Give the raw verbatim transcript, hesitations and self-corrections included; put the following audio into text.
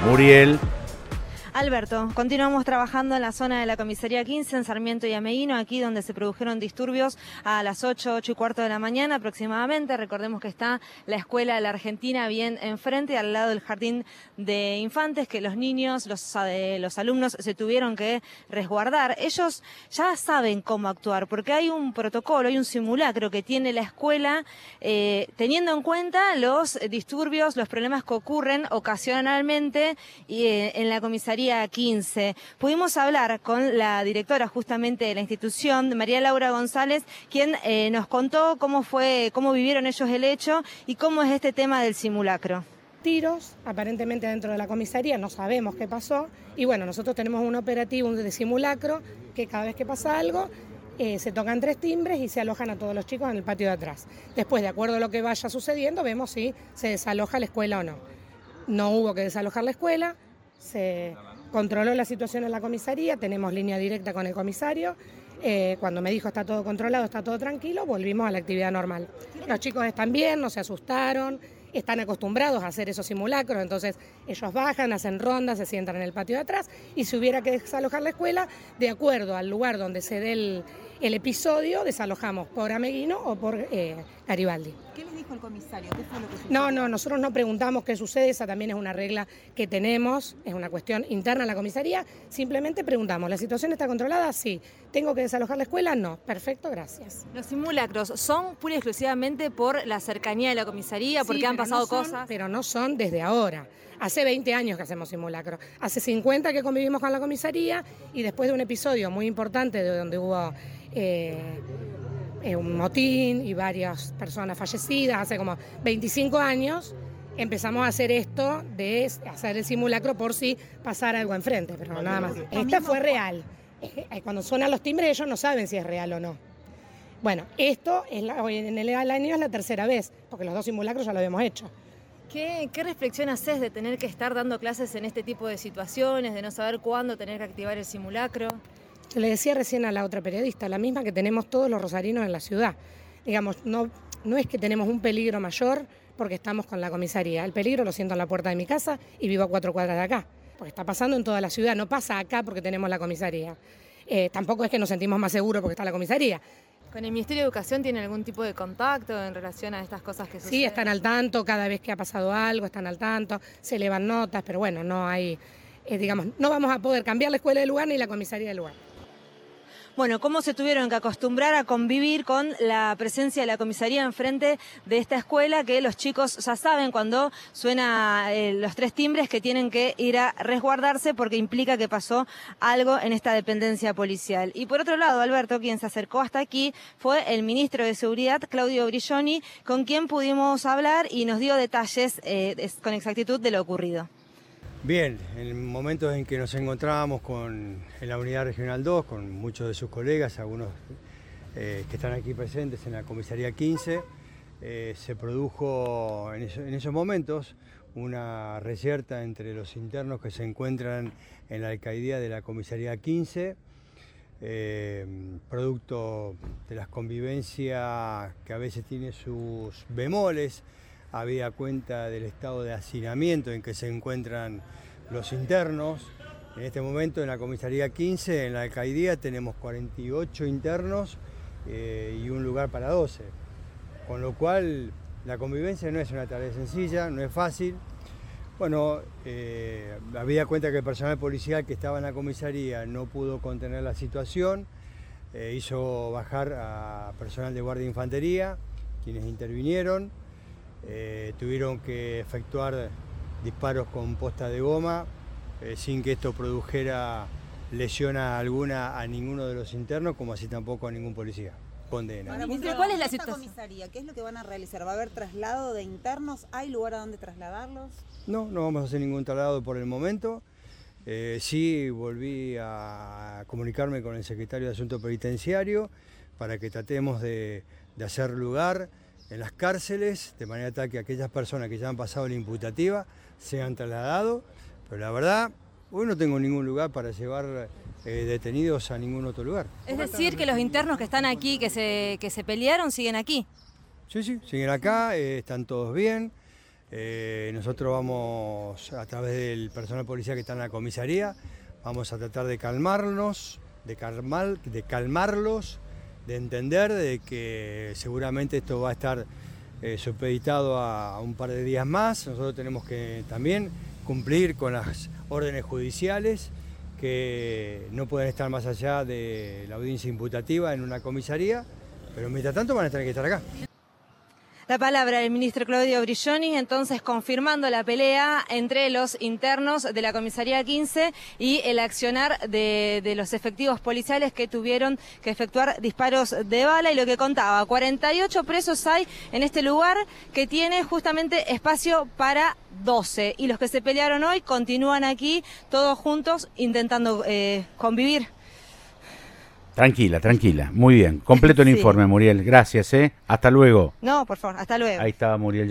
Muriel. Alberto, continuamos trabajando en la zona de la comisaría quince, en Sarmiento y Ameguino, aquí donde se produjeron disturbios a las ocho, ocho y cuarto de la mañana aproximadamente. Recordemos que está la Escuela de la Argentina bien enfrente, al lado del jardín de infantes, que los niños, los, eh, los alumnos se tuvieron que resguardar. Ellos ya saben cómo actuar, porque hay un protocolo, hay un simulacro que tiene la escuela, eh, teniendo en cuenta los disturbios, los problemas que ocurren ocasionalmente y, eh, en la comisaría quince. Pudimos hablar con la directora justamente de la institución, María Laura González, quien eh, nos contó cómo fue, cómo vivieron ellos el hecho y cómo es este tema del simulacro. Tiros, aparentemente dentro de la comisaría, no sabemos qué pasó, y bueno, nosotros tenemos un operativo de simulacro que cada vez que pasa algo, eh, se tocan tres timbres y se alojan a todos los chicos en el patio de atrás. Después, de acuerdo a lo que vaya sucediendo, vemos si se desaloja la escuela o no. No hubo que desalojar la escuela, se controló la situación en la comisaría, tenemos línea directa con el comisario. Eh, cuando me dijo está todo controlado, está todo tranquilo, volvimos a la actividad normal. Los chicos están bien, no se asustaron, están acostumbrados a hacer esos simulacros, entonces ellos bajan, hacen rondas, se sientan en el patio de atrás, y si hubiera que desalojar la escuela, de acuerdo al lugar donde se dé el, el episodio, desalojamos por Ameguino o por eh, Garibaldi. ¿Qué les dijo el comisario? ¿Qué fue lo que sucedió? No, no, nosotros no preguntamos qué sucede, esa también es una regla que tenemos, es una cuestión interna en la comisaría, simplemente preguntamos, ¿la situación está controlada? Sí. ¿Tengo que desalojar la escuela? No. Perfecto, gracias. Los simulacros son pura y exclusivamente por la cercanía de la comisaría, porque sí, han pasado no son, cosas. Pero no son desde ahora. Hace veinte años que hacemos simulacros. Hace cincuenta que convivimos con la comisaría, y después de un episodio muy importante de donde hubo eh, eh, un motín y varias personas fallecidas, hace como veinticinco años, empezamos a hacer esto de hacer el simulacro por si pasara algo enfrente, pero nada más. Esta fue real. Cuando suenan los timbres ellos no saben si es real o no. Bueno, esto es la, hoy en el año es la tercera vez, porque los dos simulacros ya lo habíamos hecho. ¿Qué, ¿Qué reflexión haces de tener que estar dando clases en este tipo de situaciones, de no saber cuándo tener que activar el simulacro? Le decía recién a la otra periodista, la misma que tenemos todos los rosarinos en la ciudad. Digamos, no, no es que tenemos un peligro mayor porque estamos con la comisaría. El peligro lo siento en la puerta de mi casa y vivo a cuatro cuadras de acá. Porque está pasando en toda la ciudad, no pasa acá porque tenemos la comisaría. Eh, tampoco es que nos sentimos más seguros porque está la comisaría. ¿Con el Ministerio de Educación tienen algún tipo de contacto en relación a estas cosas que suceden? Sí, están al tanto, cada vez que ha pasado algo, están al tanto, se elevan notas, pero bueno, no hay, eh, digamos, no vamos a poder cambiar la escuela de lugar ni la comisaría de lugar. Bueno, ¿cómo se tuvieron que acostumbrar a convivir con la presencia de la comisaría enfrente de esta escuela, que los chicos ya saben cuando suena eh, los tres timbres que tienen que ir a resguardarse porque implica que pasó algo en esta dependencia policial? Y por otro lado, Alberto, quien se acercó hasta aquí fue el ministro de Seguridad, Claudio Brilloni, con quien pudimos hablar y nos dio detalles eh, con exactitud de lo ocurrido. Bien, en momentos en que nos encontrábamos con, en la Unidad Regional dos, con muchos de sus colegas, algunos eh, que están aquí presentes en la Comisaría quince, eh, se produjo en, eso, en esos momentos una reyerta entre los internos que se encuentran en la alcaldía de la Comisaría quince, eh, producto de las convivencias que a veces tiene sus bemoles, habida cuenta del estado de hacinamiento en que se encuentran los internos. En este momento en la comisaría quince, en la alcaldía, tenemos cuarenta y ocho internos eh, y un lugar para doce. Con lo cual la convivencia no es una tarea sencilla, no es fácil. Bueno, eh, habida cuenta que el personal policial que estaba en la comisaría no pudo contener la situación, eh, hizo bajar a personal de guardia de infantería, quienes intervinieron. Eh, tuvieron que efectuar disparos con posta de goma eh, sin que esto produjera lesión alguna a ninguno de los internos, como así tampoco a ningún policía. Condena. Ministro, ¿cuál es la situación? Comisaría, ¿qué es lo que van a realizar? ¿Va a haber traslado de internos? ¿Hay lugar a donde trasladarlos? No, no vamos a hacer ningún traslado por el momento. Eh, sí volví a comunicarme con el secretario de Asuntos Penitenciarios para que tratemos de, de hacer lugar en las cárceles, de manera tal que aquellas personas que ya han pasado la imputativa sean trasladados, pero la verdad, hoy no tengo ningún lugar para llevar eh, detenidos a ningún otro lugar. Es decir, que los internos que están aquí, que se, que se pelearon, siguen aquí. Sí, sí, siguen acá, eh, están todos bien. Eh, nosotros vamos, a través del personal policial que está en la comisaría, vamos a tratar de calmarnos, de, calmar, de calmarlos, de entender de que seguramente esto va a estar eh, supeditado a, a un par de días más. Nosotros tenemos que también cumplir con las órdenes judiciales que no pueden estar más allá de la audiencia imputativa en una comisaría, pero mientras tanto van a tener que estar acá. La palabra del ministro Claudio Brilloni, entonces confirmando la pelea entre los internos de la comisaría quince y el accionar de, de los efectivos policiales que tuvieron que efectuar disparos de bala. Y lo que contaba, cuarenta y ocho presos hay en este lugar que tiene justamente espacio para doce. Y los que se pelearon hoy continúan aquí todos juntos intentando eh, convivir. Tranquila, tranquila. Muy bien. Completo el Sí. informe, Muriel. Gracias, ¿eh? Hasta luego. No, por favor, hasta luego. Ahí estaba Muriel.